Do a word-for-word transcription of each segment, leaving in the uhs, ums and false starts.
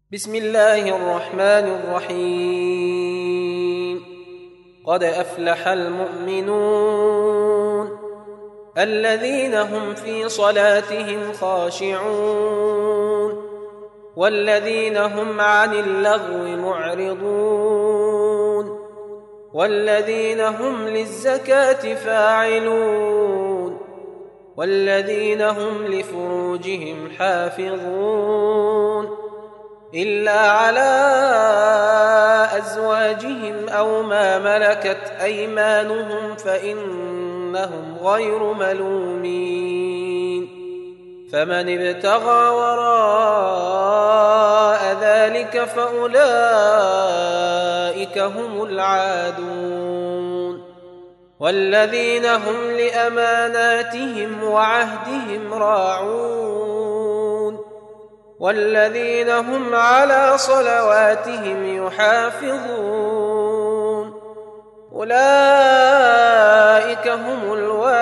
بسم الله الرحمن الرحيم. قد أفلح المؤمنون الذين هم في صلاتهم خاشعون والذين هم عن اللغو معرضون والذين هم للزكاة فاعلون والذين هم لفروجهم حافظون إلا على أزواجهم أو ما ملكت أيمانهم فإنهم غير ملومين. فمن ابتغى وراء ذلك فأولئك هم العادون. والذين هم لأماناتهم وعهدهم راعون والذين هم على صلواتهم يحافظون أولئك هم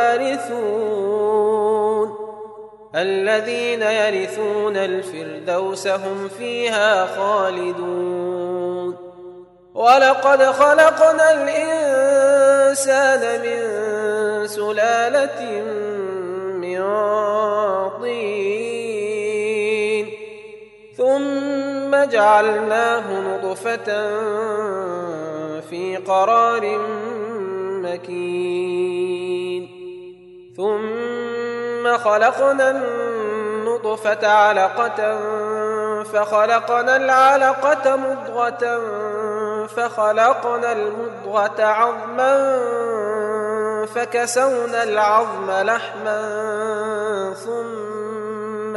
الوارثون الذين يرثون الفردوس هم فيها خالدون. ولقد خلقنا الإنسان من سلالة من طين ثم جعلناه نطفة في قرار مكين ثم خلقنا النطفة علقة فخلقنا العلقة مضغة فخلقنا المضغة عظما فكسونا العظم لحما ثم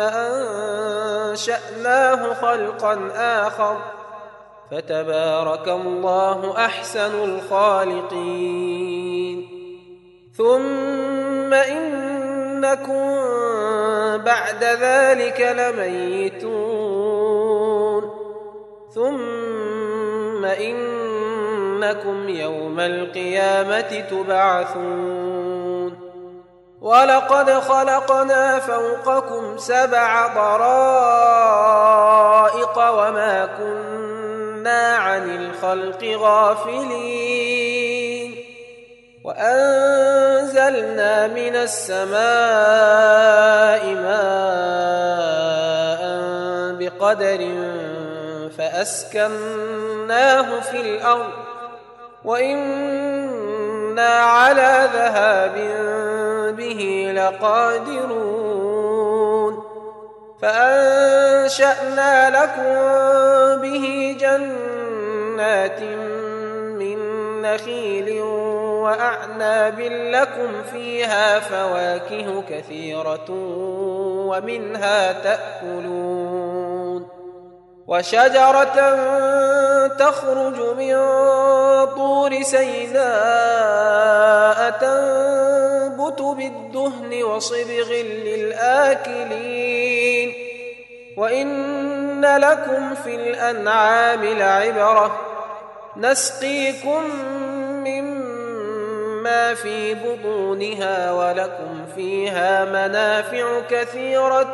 أنشأناه خلقا آخر فتبارك الله أحسن الخالقين. ثم إنكم بعد ذلك لميتون ثم إنكم يوم القيامة تبعثون. ولقد خلقنا فوقكم سبع طرائق وما كنا عن الخلق غافلين وأنزلنا من السماء ماء بقدر فأسكناه في الأرض وإنا على ذهاب به لقادرون. فأنشأنا لكم به جنات من نخيل وأعناب لكم فيها فواكه كثيرة ومنها تأكلون وشجرة تخرج من طور سيناء تنبت بالدهن وصبغ للآكلين وإن لكم في الأنعام لعبرة نسقيكم مما في بطونها ولكم فيها منافع كثيرة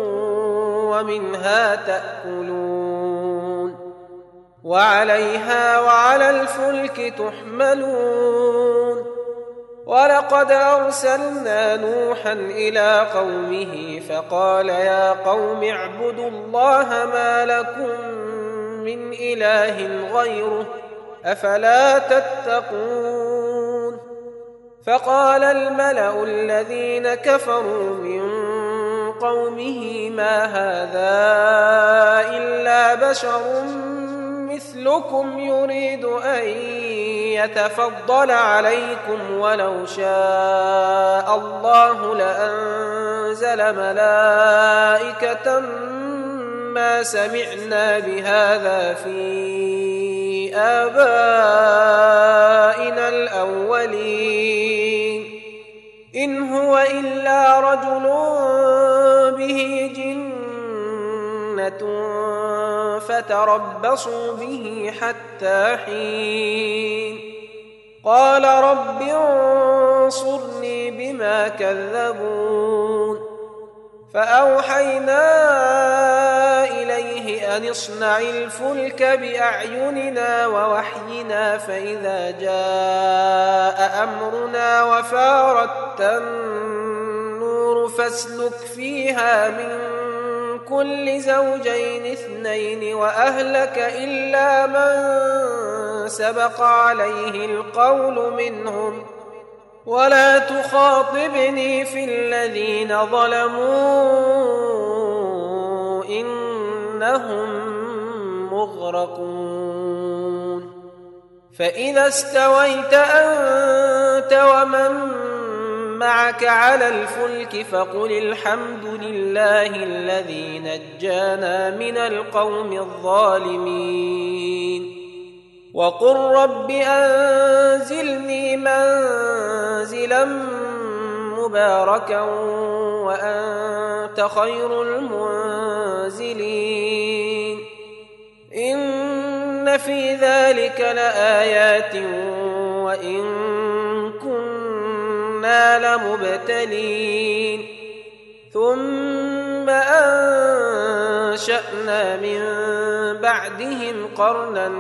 ومنها تأكلون وعليها وعلى الفلك تحملون. ولقد أرسلنا نوحا إلى قومه فقال يا قوم اعبدوا الله ما لكم من إله غيره أفلا تتقون. فقال الملأ الذين كفروا من قومه ما هذا إلا بشر مثلكم يريد أن يتفضل عليكم ولو شاء الله لأنزل ملائكة ما سمعنا بهذا في آبائنا الأولين إن هو إلا رجل به جنة فتربصوا به حتى حين. قال رب انصرني بما كذبون. فأوحينا إليه أن اصنع الفلك بأعيننا ووحينا فإذا جاء أمرنا وفارت النور فاسلك فيها من كل زوجين اثنين وأهلك إلا من سبق عليه القول منهم ولا تخاطبني في الذين ظلموا إنهم مغرقون فإذا استويت أنت ومن معك على الفلك فقل الحمد لله الذي نجانا من القوم الظالمين وقل رب أنزلني منزلا مباركا وأنت خير المنزلين إن في ذلك لآيات وإن كنا لمبتلين ثم أنشأنا من بعدهم قرنا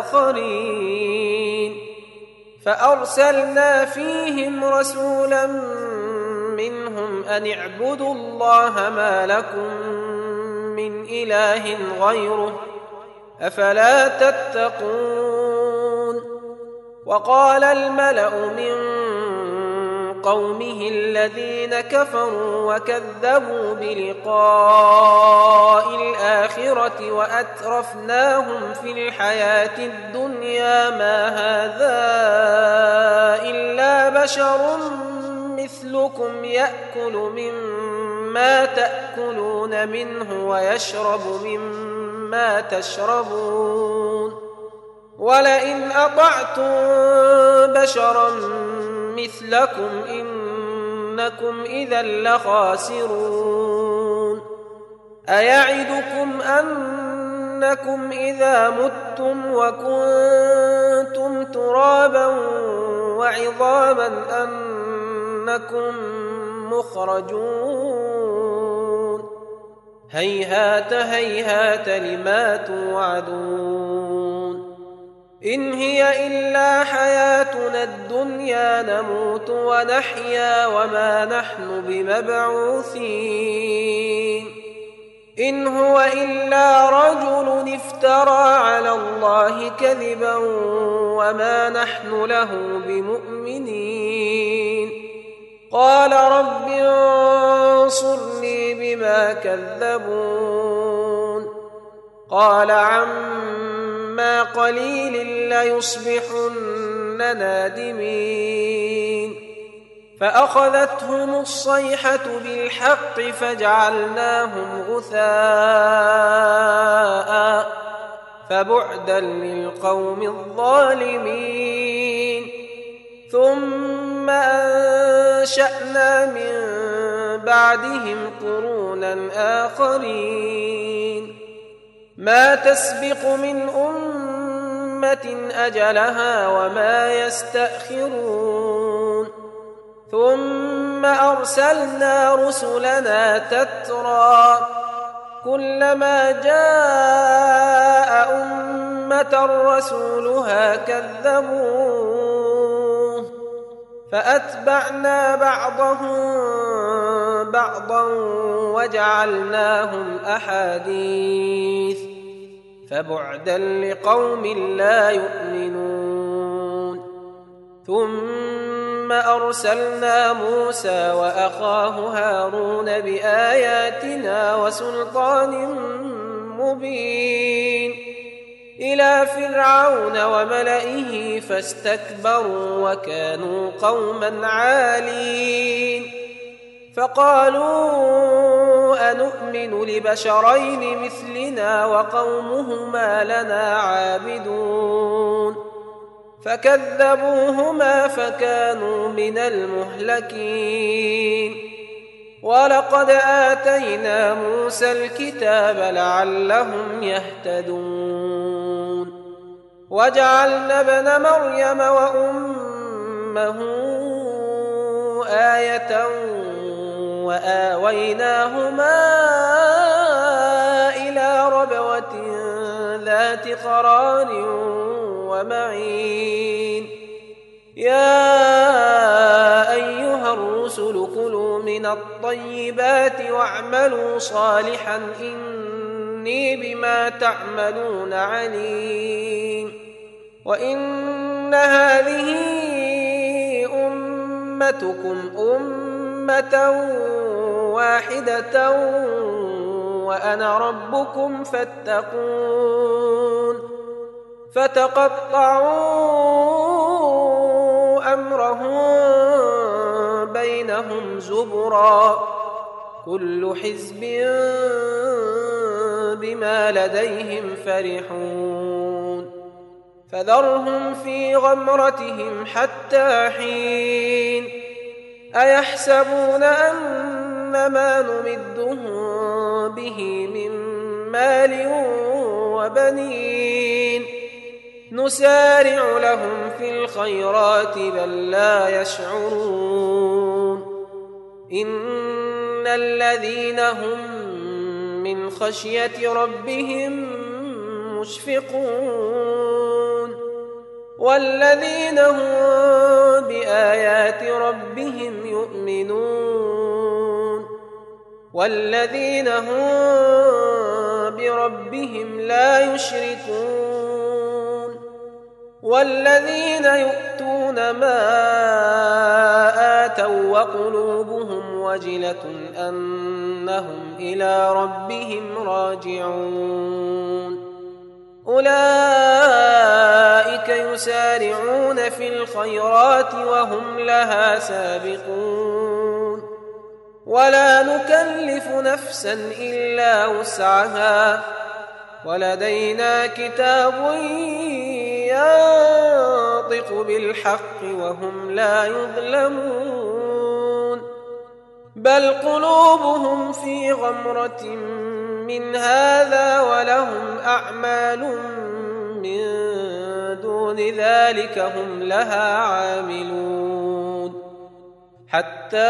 آخرين فأرسلنا فيهم رسولا منهم أن اعبدوا الله ما لكم من إله غيره أفلا تتقون وقال الملأ من قومه الذين كفروا وكذبوا بلقاء الآخرة وأترفناهم في الحياة الدنيا ما هذا إلا بشر مثلكم يأكل مما تأكلون منه ويشرب مما تشربون ولئن أطعتم بشرا مثلكم إنكم إذا لخاسرون أيعدكم أنكم إذا متم وكنتم ترابا وعظاما أنكم مخرجون هيهات هيهات لما توعدون إن هي إلا حياتنا الدنيا نموت ونحيا وما نحن بمبعوثين إن هو إلا رجل افترى على الله كذبا وما نحن له بمؤمنين قال رب انصرني بما كذبون قال عما قليل ليصبحن نادمين فأخذتهم الصيحة بالحق فجعلناهم غثاء فبعدا للقوم الظالمين ثم أنشأنا من بعدهم قرونا آخرين ما تسبق من أمة أجلها وما يستأخرون ثم أرسلنا رسلنا تترى كلما جاء أمة رسولها كذبوه فأتبعنا بعضهم بعضا وجعلناهم أحاديث فبعدا لقوم لا يؤمنون ثم أرسلنا موسى وأخاه هارون بآياتنا وسلطان مبين إلى فرعون وملئه فاستكبروا وكانوا قوما عالين فقالوا أنؤمن لبشرين مثلنا وقومهما لنا عابدون فكذبوهما فكانوا من المهلكين ولقد آتينا موسى الكتاب لعلهم يهتدون وجعلنا ابن مريم وأمه آية وآويناهما إلى ربوة ذات قرار ومعين يا أيها الرسل كلوا من الطيبات واعملوا صالحا إني بما تعملون عليم وإن هذه أمتكم أمة واحدة وأنا ربكم فاتقون فتقطعوا أمرهم بينهم زبرا كل حزب بما لديهم فرحون فذرهم في غمرتهم حتى حين أيحسبون أن ما نمدهم به من مال وبنين نسارع لهم في الخيرات بل لا يشعرون إن الذين هم من خشية ربهم مشفقون والذين هم بآيات ربهم يؤمنون والذين هم بربهم لا يشركون والذين يؤتون ما آتوا وقلوبهم وجلة أنهم إلى ربهم راجعون أولئك يسارعون في الخيرات وهم لها سابقون ولا نكلف نفسا إلا وسعها ولدينا كتاب ينطق بالحق وهم لا يظلمون بل قلوبهم في غمرة من هذا ولهم أعمال من دون ذلك هم لها عاملون حتى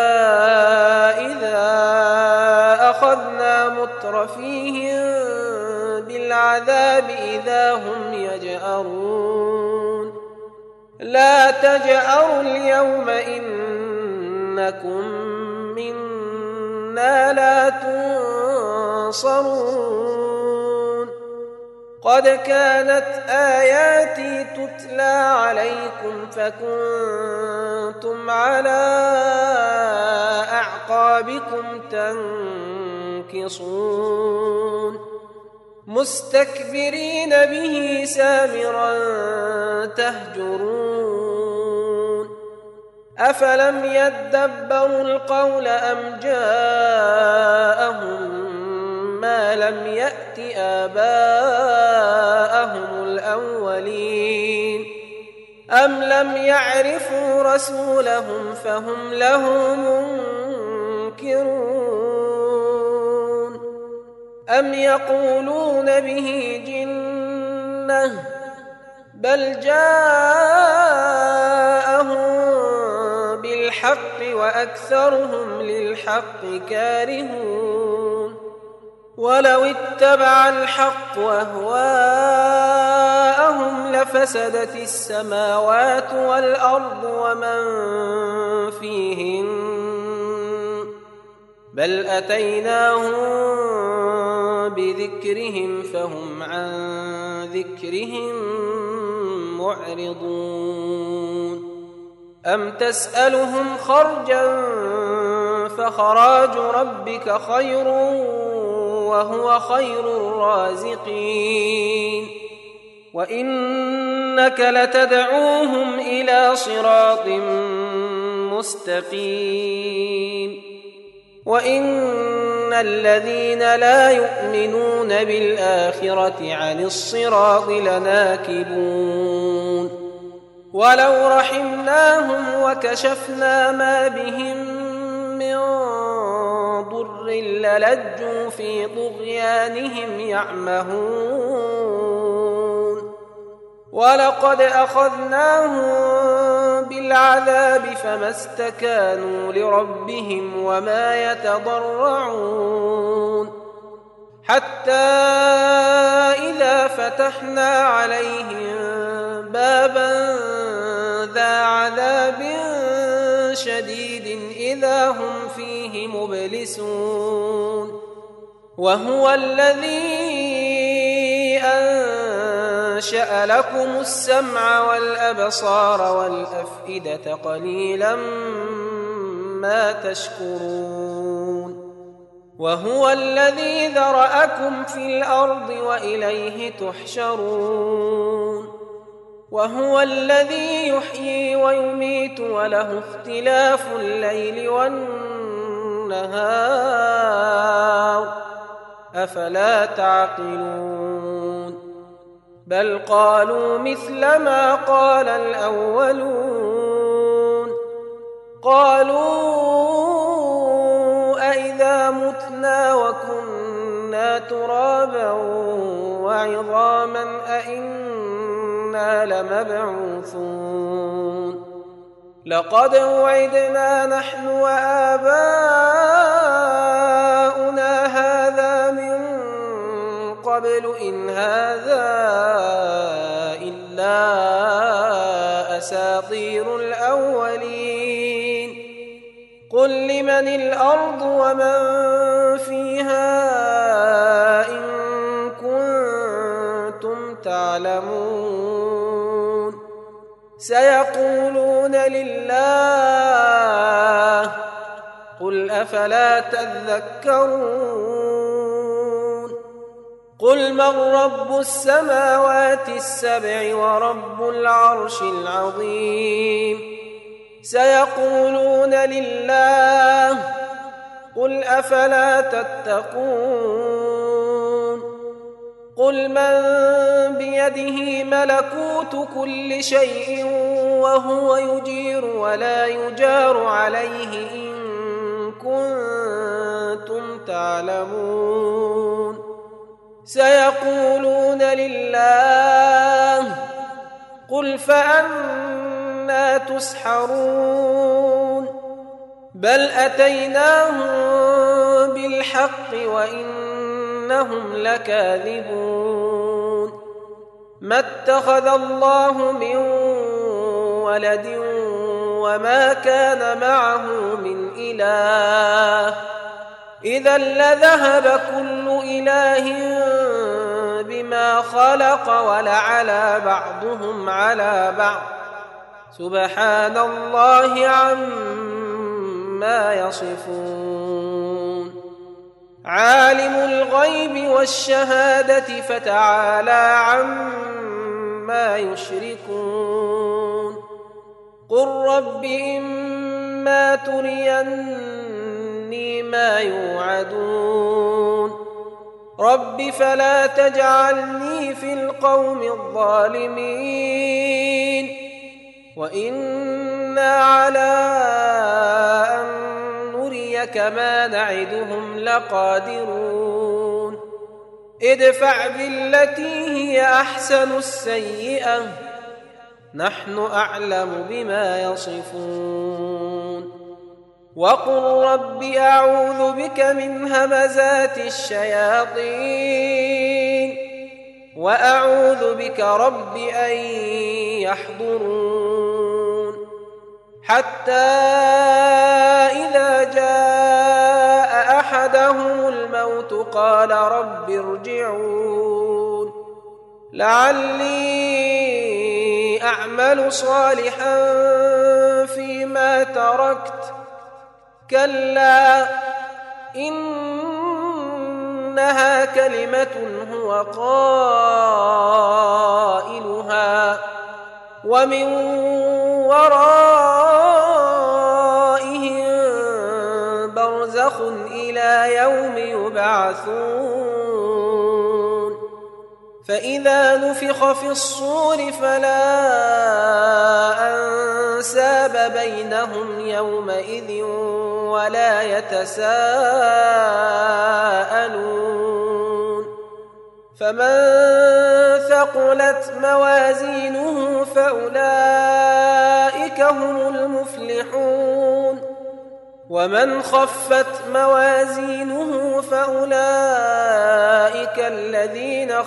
إذا أخذنا مترفيهم بالعذاب إذا هم يجأرون لا تجأروا اليوم إنكم منا لا تنصرون قد كانت آياتي تتلى عليكم فكنتم على أعقابكم تنكصون مستكبرين به سامرا تهجرون أفلم يدبروا القول أم جاءهم ما لم يأت آباءهم الأولين أم لم يعرفوا رسولهم فهم له منكرون أم يقولون به جنة بل جاءهم بالحق وأكثرهم للحق كارهون ولو اتبع الحق أهواءهم لفسدت السماوات والأرض ومن فيهن بل أتيناهم بذكرهم فهم عن ذكرهم معرضون أم تسألهم خرجا فخراج ربك خير وهو خير الرازقين وإنك لتدعوهم إلى صراط مستقيم وإن الذين لا يؤمنون بالآخرة عن الصراط لناكبون ولو رحمناهم وكشفنا ما بهم من ضر للجوا في طغيانهم يعمهون ولقد أخذناهم بالعذاب فما استكانوا لربهم وما يتضرعون حتى إذا فتحنا عليهم بابا ذا عذاب شديد إذا هم فيه مبلسون وهو الذي أنشأ لكم السمع والأبصار والأفئدة قليلا ما تشكرون وهو الذي ذرأكم في الأرض وإليه تحشرون وهو الذي يحيي ويميت وله اختلاف الليل والنهار أفلا تعقلون بل قالوا مثل ما قال الأولون قالوا أئذا متنا وكنا ترابا وعظاما أئنا لمبعوثون لقد وعدنا نحن وآباؤنا هذا من قبل إن هذا إلا أساطير الأولين قل لمن الأرض ومن فيها إن كنتم تعلمون سيقولون لله قل أفلا تذكرون قل من رب السماوات السبع ورب العرش العظيم سيقولون لله قل أفلا تتقون قل من بيده ملكوت كل شيء وهو يجير ولا يجار عليه إن كنتم تعلمون سيقولون لله قل فأنى تسحرون بل أتيناهم بالحق وإنهم لكاذبون ما اتخذ الله من ولد وما كان معه من إله إذا لذهب كل إله بما خلق ولعلى بعضهم على بعض سبحان الله عما يصفون عالم الغيب والشهادة فتعالى عما يشركون قل رب إما تريني ما يوعدون رب فلا تجعلني في القوم الظالمين وإنا على أن نريك ما نعدهم لقادرون ادفع بالتي هي أحسن السيئة نحن أعلم بما يصفون وقل رب أعوذ بك من همزات الشياطين وأعوذ بك رب أن يحضرون حتى إذا جاء أحدهم الموت قال رب ارجعون لعلي أعمل صالحا فيما تركت كلا إنها كلمة هو قائلها ومن ورائهم برزخ إلى يوم يبعثون فإذا نفخ في الصور فلا أنساب بينهم يومئذ ولا يتساءلون فمن ثقلت موازينه فأولئك هم المفلحون ومن خفت موازينه فأولئك الذين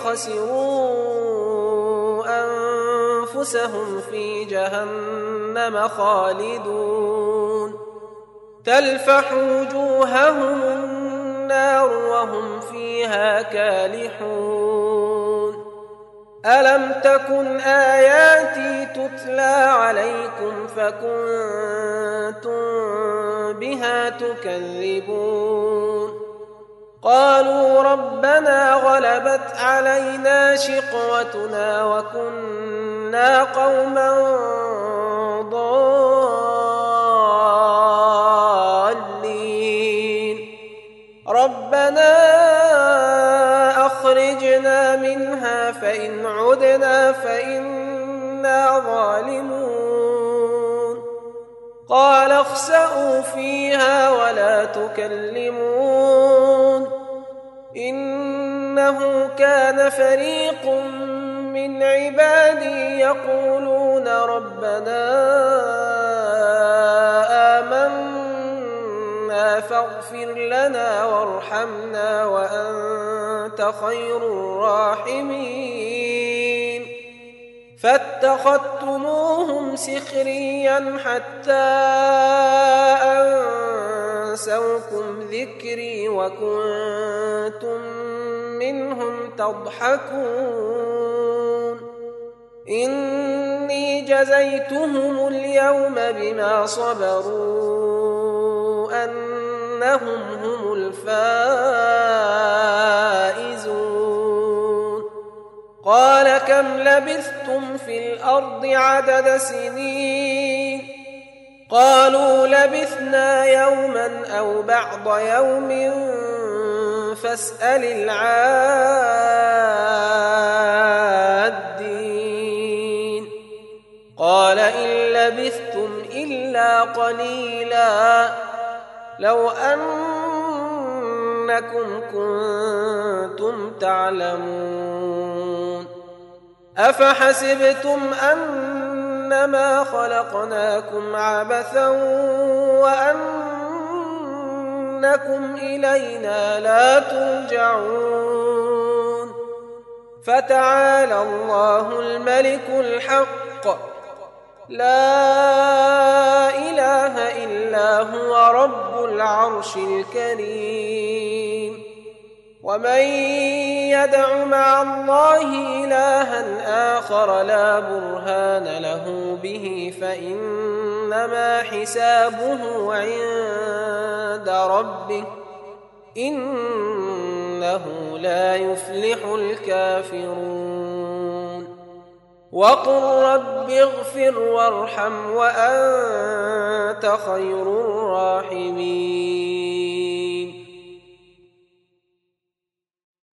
خسروا أنفسهم في جهنم خالدون تلفح وجوههم النار وهم فيها كالحون ألم تكن آياتي تتلى عليكم فكنتم بها تكذبون قالوا ربنا غلبت علينا شقوتنا وكنا قوما ضالين ربنا أخرجنا منها فإن عدنا فإنا ظالمون قال اخسئوا فيها ولا تكلمون إنه كان فريق من عبادي يقولون ربنا آمنا فاغفر لنا وارحمنا وأنت خير الراحمين فاتخذتموهم سخريا حتى أنسوكم ذكري وكنتم منهم تضحكون إني جزيتهم اليوم بما صبروا أنهم هم الفائزون قال كم لبثتم في الأرض عدد سنين قالوا لبثنا يوما أو بعض يوم فاسأل العادين قال إن لبثتم إلا قليلا لو أنكم كنتم تعلمون أفحسبتم أنما خلقناكم عبثا وأنكم إلينا لا ترجعون فتعالى الله الملك الحق لا إله إلا هو رب العرش الكريم ومن يدع مع الله إلها آخر لا برهان له به فإنما حسابه عند ربه إنه لا يفلح الكافرون وقل رب اغفر وارحم وأنت خير الراحمين